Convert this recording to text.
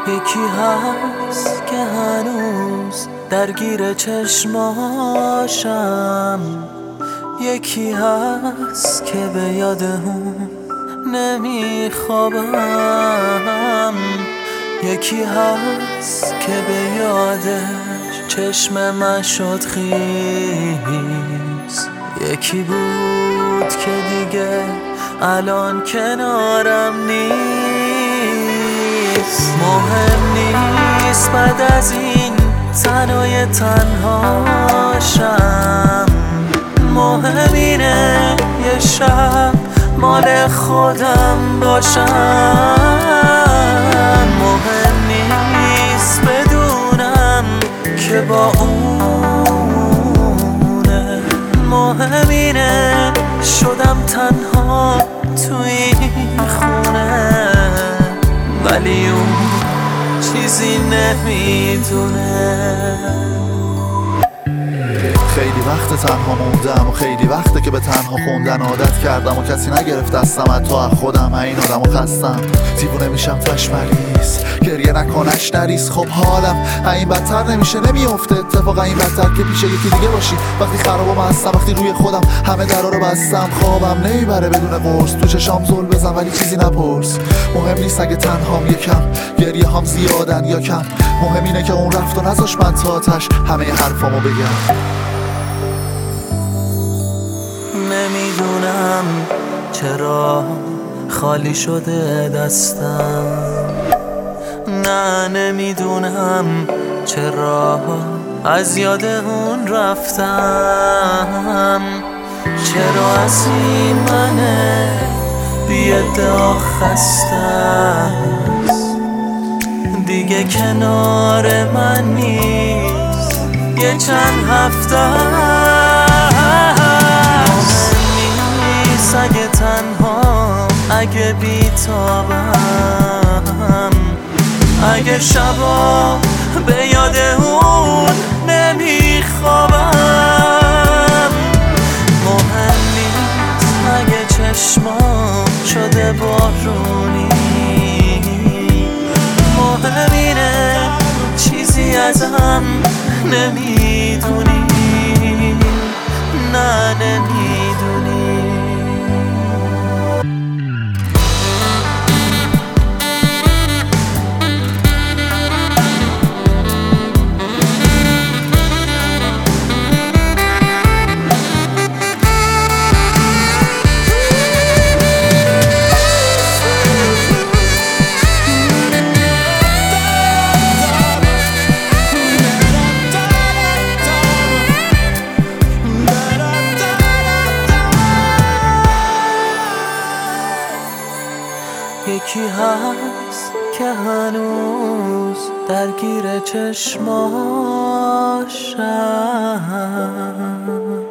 یکی هست که هنوز درگیر چشماشم، یکی هست که به یاد اون نمیخوابم، یکی هست که به یادش چشم من شد خیس، یکی بود که دیگه الان کنارم نیست. مهم نیست بعد از این تنهای تنهاشم، مهم اینه یه شب مال خودم باشم. مهم نیست بدونم که با اونه، مهم اینه شدم تنها تو این خونه، ولی اون چیزی نمیدونه. خیلی وقت تنها موندم و خیلی وقته که به تنها خوندن عادت کردم و کسی نگرفت دستم حتی از خودم. این آدم و خستم، دیوونه میشم تشمریز، گریه نکنش نریز. خب حالم این بدتر نمیشه، نمیافته اتفاقا این بدتر که پیش یکی دیگه باشی. وقتی خرابم هستم، وقتی روی خودم همه درا رو بستم، خوابم نمیبره بدون قرص. تو چشام زل بزن ولی چیزی نپرس. مهم نیست اگه تنهام یکم، گریه هم زیادن یا کم. مهم اینه که اون رفت و نذاش من تا آتش همه حرفامو بگم. نمیدونم چرا خالی شده دستم، نه نمیدونم چرا از یاد اون رفتم، چرا از این منه بی ادعا خستم دیگه کنار من نیست یه چند هفته. اگه تنها، اگه بیتابم، اگه شبا به یاد اون نمیخوابم، مهم نیست اگه چشمام شده بارونی، مهم اینه چیزی ازم نمیدونی، نه نمیدونی. یکی هست که هنوز درگیر چشماشم.